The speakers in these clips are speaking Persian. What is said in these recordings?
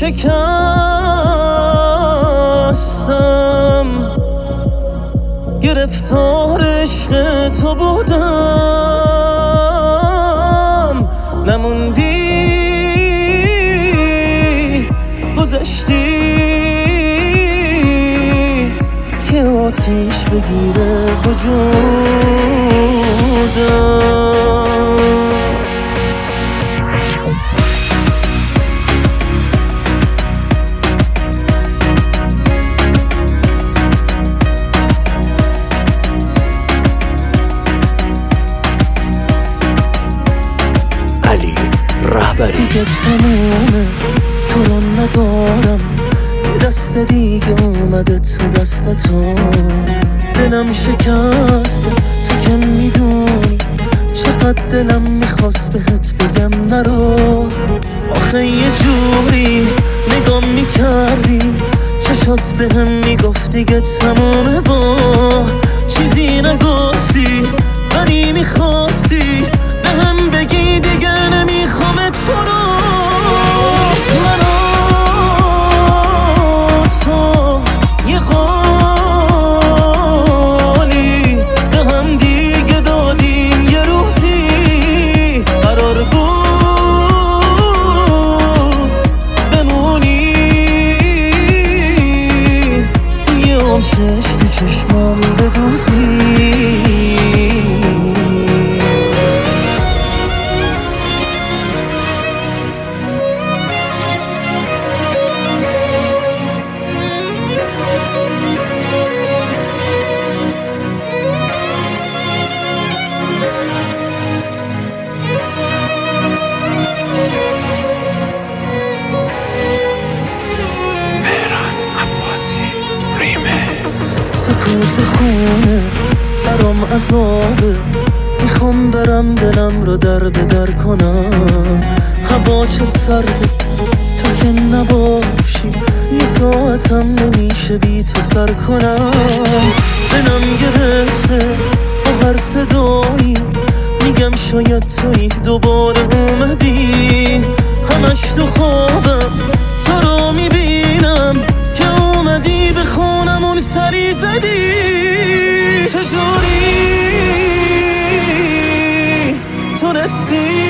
شکستم، گرفتار عشق تو بودم، نموندی گذشتی که آتیش بگیره وجودم. دیگه تمومه، تو رو ندارم، یه دست دیگه اومده تو دست تو، دلم شکسته تو که میدونی چقدر دلم میخواست بهت بگم نرو. آخه یه جوری نگام میکردی، چشات بهم میگفت دیگه تمومه، با چیزی نگفتی ولی میخواستی بهم بگی دیگه نمیخوام تو رو. من و تو یه قولی به هم دیگه دادیم، یه روزی قرار بود بمونی، یه عمر چشم تو چشمام بدوزی. سکوت خونه برام عذابه، میخوام برم دلم رو در به در کنم. هوا چه سرده تو که نباشی، یه ساعتم نمیشه بی تو سر کنم. دلم گرفته با هر صدایی، میگم شاید توی دوباره اومدی. همش تو خوابم تو رو میبینم که اومدی به خونمون سری زدی. چجوری تونستی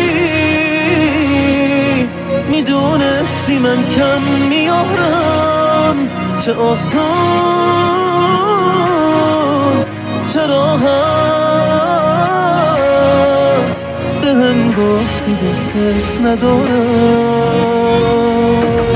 میدونستی من کم میارم، چه آسون چه راحت بهم گفتی دوست ندارم.